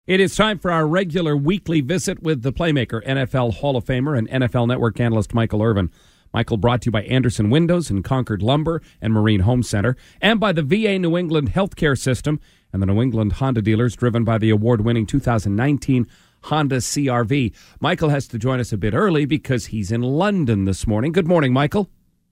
It is time for our regular weekly visit with the Playmaker, NFL Hall of Famer and NFL Network analyst Michael Irvin. Michael, brought to you by Anderson Windows and Concord Lumber and Marine Home Center, and by the VA New England Healthcare System and the New England Honda dealers, driven by the award-winning 2019 Honda CR-V. Michael has to join us a bit early because he's in London this morning. Good morning, Michael.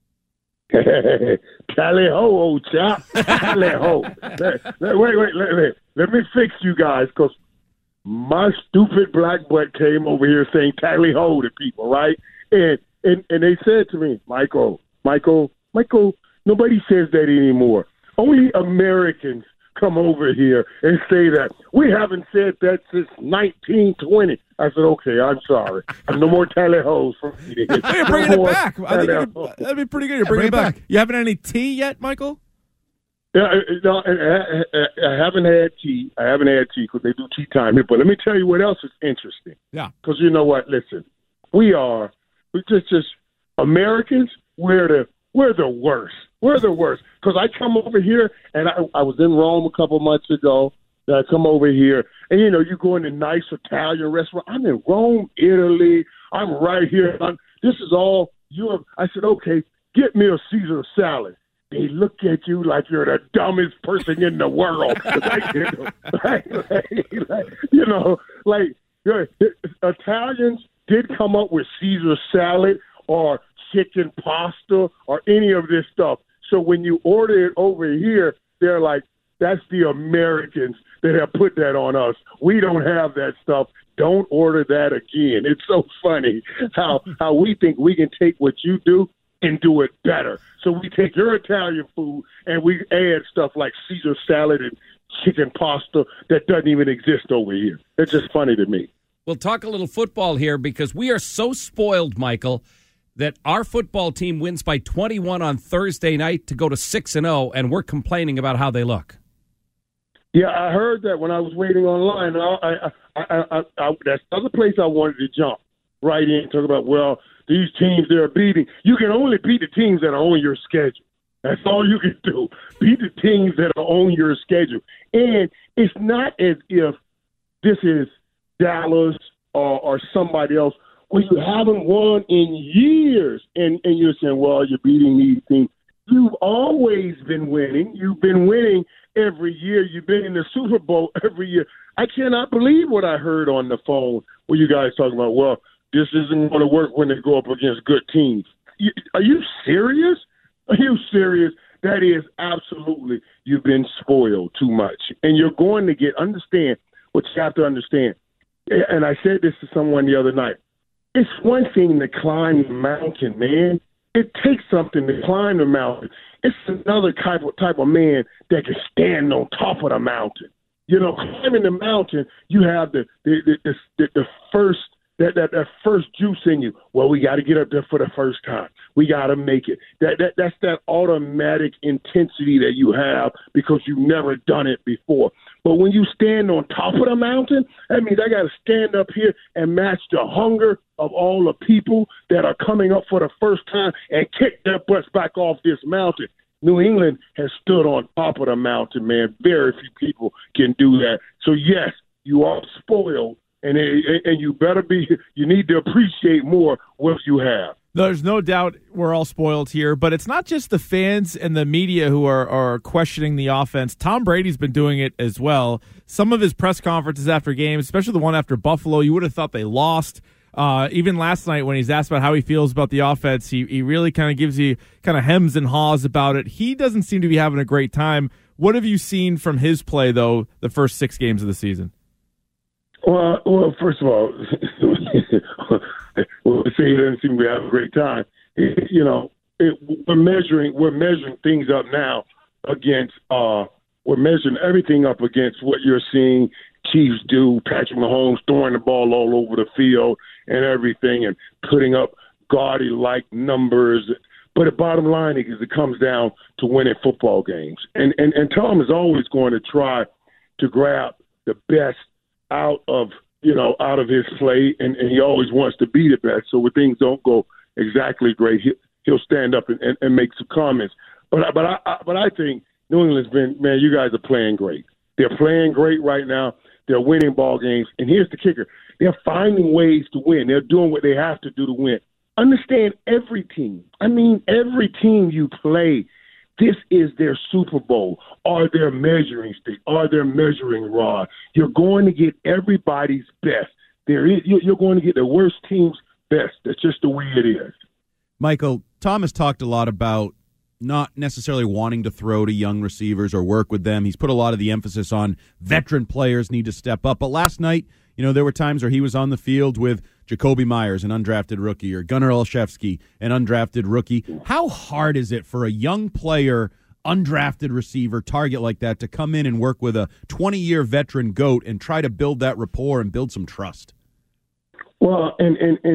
Tally ho, old chap. Tally ho. Wait. Let me fix you guys, because my stupid black butt came over here saying tally ho to people, right? And they said to me, Michael, nobody says that anymore. Only Americans come over here and say that. We haven't said that since 1920. I said, okay, I'm sorry. No more tally hoes for me. You're bringing it back. I think that'd be pretty good. You're bringing it back. You haven't had any tea yet, Michael? Yeah, no, I haven't had tea. I haven't had tea because they do tea time here. But let me tell you what else is interesting. Yeah. Because you know what? Listen, we're just Americans. We're the worst. We're the worst. Because I come over here, and I was in Rome a couple months ago. And I come over here, and you go in a nice Italian restaurant. I'm in Rome, Italy. I'm right here. This is all Europe. I said, okay, get me a Caesar salad. They look at you like you're the dumbest person in the world. Italians did come up with Caesar salad or chicken pasta or any of this stuff. So when you order it over here, they're like, that's the Americans that have put that on us. We don't have that stuff. Don't order that again. It's so funny how we think we can take what you do and do it better. So we take your Italian food and we add stuff like Caesar salad and chicken pasta that doesn't even exist over here. It's just funny to me. We'll talk a little football here because we are so spoiled, Michael, that our football team wins by 21 on Thursday night to go to 6-0, and we're complaining about how they look. Yeah, I heard that when I was waiting online. That's the other place I wanted to jump right in and talk about, well, these teams they're beating. You can only beat the teams that are on your schedule. That's all you can do. Beat the teams that are on your schedule. And it's not as if this is Dallas or somebody else where you haven't won in years. And you're saying, well, you're beating these teams. You've always been winning. You've been winning every year. You've been in the Super Bowl every year. I cannot believe what I heard on the phone where you guys talking about, well, this isn't going to work when they go up against good teams. Are you serious? Are you serious? That is absolutely, you've been spoiled too much. And you're going to understand what you have to understand. And I said this to someone the other night. It's one thing to climb the mountain, man. It takes something to climb the mountain. It's another type of man that can stand on top of the mountain. Climbing the mountain, you have the first that first juice in you. Well, we got to get up there for the first time. We got to make it. That's that automatic intensity that you have because you've never done it before. But when you stand on top of the mountain, that means I got to stand up here and match the hunger of all the people that are coming up for the first time and kick their butts back off this mountain. New England has stood on top of the mountain, man. Very few people can do that. So, yes, you are spoiled, and you need to appreciate more what you have. There's no doubt we're all spoiled here, but it's not just the fans and the media who are questioning the offense. Tom Brady's been doing it as well. Some of his press conferences after games, especially the one after Buffalo, you would have thought they lost. Even last night when he's asked about how he feels about the offense, he really kind of gives you kind of hems and haws about it. He doesn't seem to be having a great time. What have you seen from his play, though, the first 6 games of the season? Well, first of all, say he doesn't seem to have a great time. We're measuring things up now against. We're measuring everything up against what you're seeing Chiefs do. Patrick Mahomes throwing the ball all over the field and everything, and putting up gaudy-like numbers. But the bottom line is it comes down to winning football games. And Tom is always going to try to grab the best out of his play, and he always wants to be the best. So when things don't go exactly great, he'll stand up and make some comments. But I think New England's been, man, you guys are playing great. They're playing great right now. They're winning ball games. And here's the kicker. They're finding ways to win. They're doing what they have to do to win. Understand every team. I mean, every team you play, this is their Super Bowl or their measuring stick or their measuring rod. You're going to get everybody's best. You're going to get the worst team's best. That's just the way it is. Michael, Tom has talked a lot about not necessarily wanting to throw to young receivers or work with them. He's put a lot of the emphasis on veteran players need to step up. But last night, there were times where he was on the field with Jacoby Myers, an undrafted rookie, or Gunnar Olszewski, an undrafted rookie. How hard is it for a young player, undrafted receiver, target like that to come in and work with a 20-year veteran GOAT and try to build that rapport and build some trust? Well, and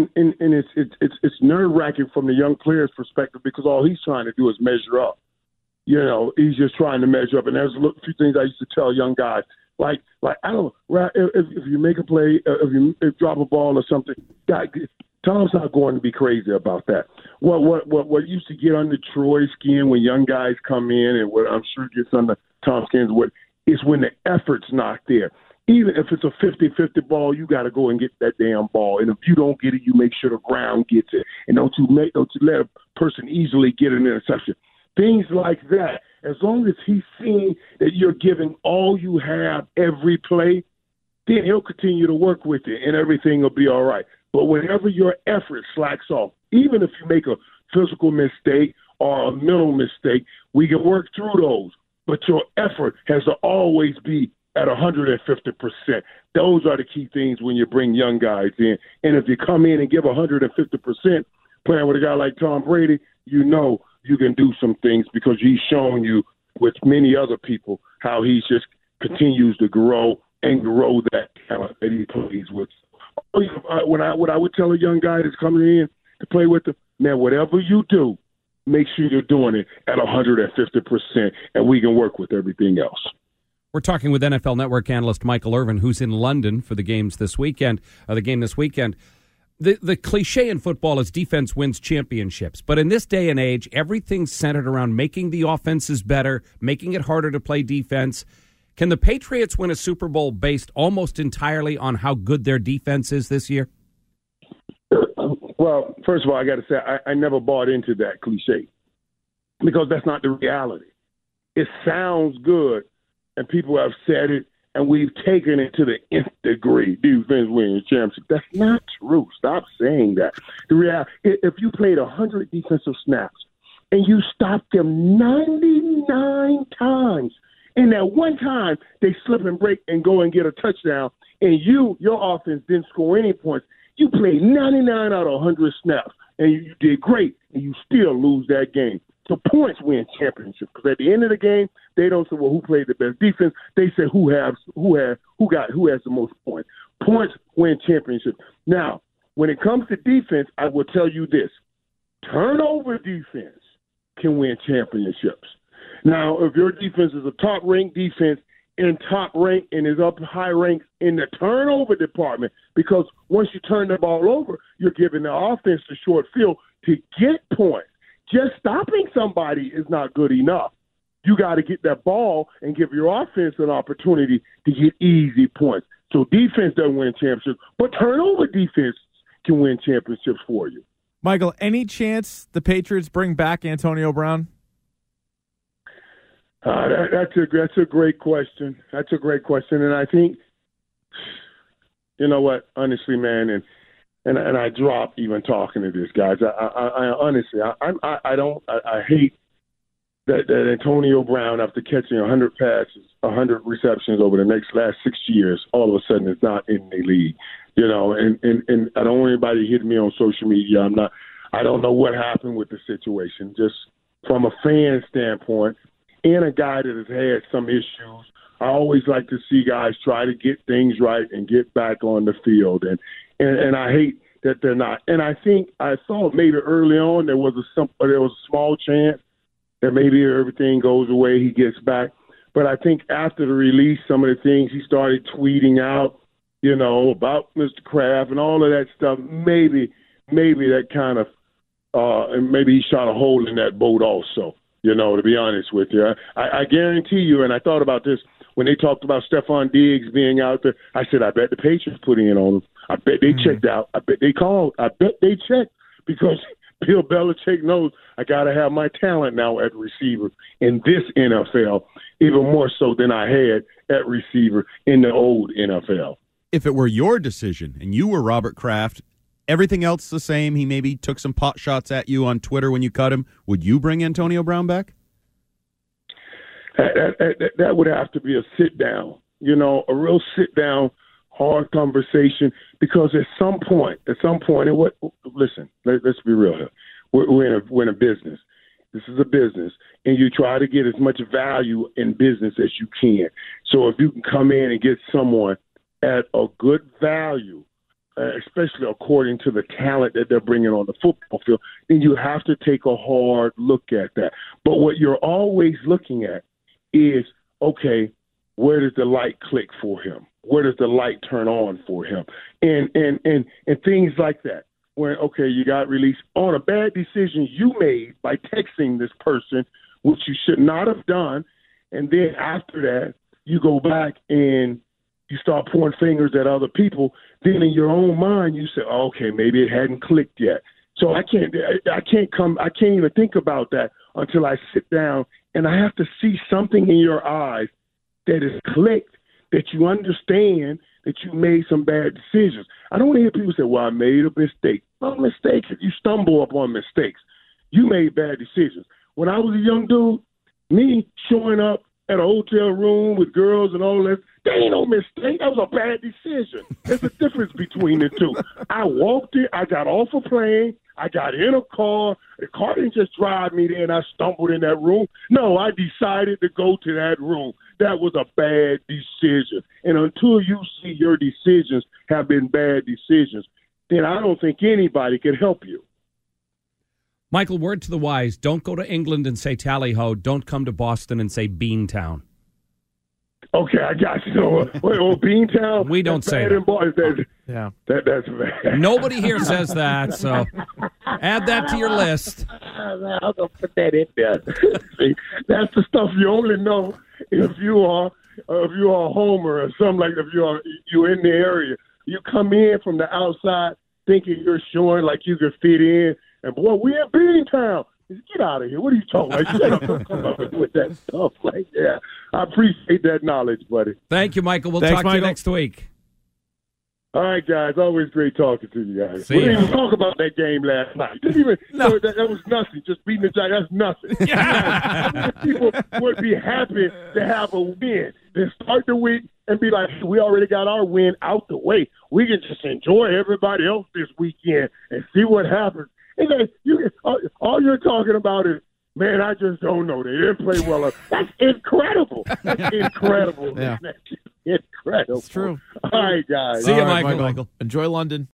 it's nerve-wracking from the young player's perspective because all he's trying to do is measure up. He's just trying to measure up. And there's a few things I used to tell young guys. Like I don't know, if you make a play, if you drop a ball or something, Tom's not going to be crazy about that. What used to get under Troy's skin when young guys come in, and what I'm sure gets under Tom's skin is when the effort's not there. Even if it's a 50-50 ball, you got to go and get that damn ball. And if you don't get it, you make sure the ground gets it. And don't you let a person easily get an interception. Things like that. As long as he's seeing that you're giving all you have every play, then he'll continue to work with you, and everything will be all right. But whenever your effort slacks off, even if you make a physical mistake or a mental mistake, we can work through those. But your effort has to always be at 150%. Those are the key things when you bring young guys in. And if you come in and give 150% playing with a guy like Tom Brady, you can do some things because he's shown you with many other people how he just continues to grow and grow that talent that he plays with. What I would tell a young guy that's coming in to play with him, man, whatever you do, make sure you're doing it at 150%, and we can work with everything else. We're talking with NFL Network analyst Michael Irvin, who's in London for the game this weekend. The cliche in football is defense wins championships. But in this day and age, everything's centered around making the offenses better, making it harder to play defense. Can the Patriots win a Super Bowl based almost entirely on how good their defense is this year? Well, first of all, I got to say, I never bought into that cliche because that's not the reality. It sounds good, and people have said it, and we've taken it to the nth degree. Defense winning championship. That's not true. Stop saying that. The reality, if you played 100 defensive snaps and you stopped them 99 times, and that one time they slip and break and go and get a touchdown, and your offense didn't score any points, you played 99 out of 100 snaps, and you did great, and you still lose that game. So points win championships because at the end of the game, they don't say, well, who played the best defense? They say who has the most points. Points win championships. Now, when it comes to defense, I will tell you this: turnover defense can win championships. Now, if your defense is a top-ranked defense and top rank and is up high ranks in the turnover department, because once you turn the ball over, you're giving the offense the short field to get points. Just stopping somebody is not good enough. You got to get that ball and give your offense an opportunity to get easy points. So defense doesn't win championships, but turnover defense can win championships for you. Michael, any chance the Patriots bring back Antonio Brown? That's a great question. That's a great question, and I think, you know what, honestly, man, and I drop even talking to these guys. I honestly, I hate that Antonio Brown, after catching 100 passes, 100 receptions over the last 6 years, all of a sudden is not in the league. And I don't want anybody hitting me on social media. I don't know what happened with the situation. Just from a fan standpoint, and a guy that has had some issues, I always like to see guys try to get things right and get back on the field. And I hate that they're not. And I think I thought maybe early on there was a small chance that maybe everything goes away, he gets back. But I think after the release, some of the things he started tweeting out, about Mr. Kraft and all of that stuff, maybe that kind of and maybe he shot a hole in that boat also. To be honest with you, I guarantee you, and I thought about this when they talked about Stephon Diggs being out there, I said, I bet the Patriots put in on him. I bet they checked out. I bet they called. I bet they checked because Bill Belichick knows I got to have my talent now at receiver in this NFL, even more so than I had at receiver in the old NFL. If it were your decision and you were Robert Kraft, everything else the same, he maybe took some pot shots at you on Twitter when you cut him, would you bring Antonio Brown back? That would have to be a sit-down, a real sit-down, hard conversation, because at some point, and listen, let's be real here. We're in a business. This is a business, and you try to get as much value in business as you can. So if you can come in and get someone at a good value, especially according to the talent that they're bringing on the football field, then you have to take a hard look at that. But what you're always looking at is, okay, where does the light click for him? Where does the light turn on for him? And things like that. When, okay, you got released on a bad decision you made by texting this person, which you should not have done, and then after that, you go back and you start pointing fingers at other people, then in your own mind you say, oh, okay, maybe it hadn't clicked yet. So I can't even think about that until I sit down and I have to see something in your eyes that is clicked, that you understand that you made some bad decisions. I don't want to hear people say, well, I made a mistake. Well, mistakes, you stumble upon mistakes. You made bad decisions. When I was a young dude, me showing up at a hotel room with girls and all that, that ain't no mistake. That was a bad decision. There's a difference between the two. I walked in, I got off a plane, I got in a car. The car didn't just drive me there and I stumbled in that room. No, I decided to go to that room. That was a bad decision. And until you see your decisions have been bad decisions, then I don't think anybody can help you. Michael, word to the wise, don't go to England and say tally-ho. Don't come to Boston and say Beantown. Okay, I got you. Well, Beantown? We don't say that. That's bad. Nobody here says that, so add that to your list. I'm going to put that in there. See, that's the stuff you only know if you are a homer or something like that. If you're in the area. You come in from the outside thinking you're showing like you can fit in, and boy, we in Beantown. Get out of here. What are you talking about? Shut up. Don't come up with that stuff like that. I appreciate that knowledge, buddy. Thank you, Michael. We'll talk to you next week. All right, guys. Always great talking to you guys. See we didn't ya. even talk about that game last night. Didn't even, no. That was nothing. Just beating the Giants. That's nothing. People would be happy to have a win. Then start the week and be like, we already got our win out the way. We can just enjoy everybody else this weekend and see what happens. And then all you're talking about is, man, I just don't know. They didn't play well. That's incredible. That's incredible. Yeah. That's incredible. It's true. All right, guys. See you, All right, Michael. Enjoy London.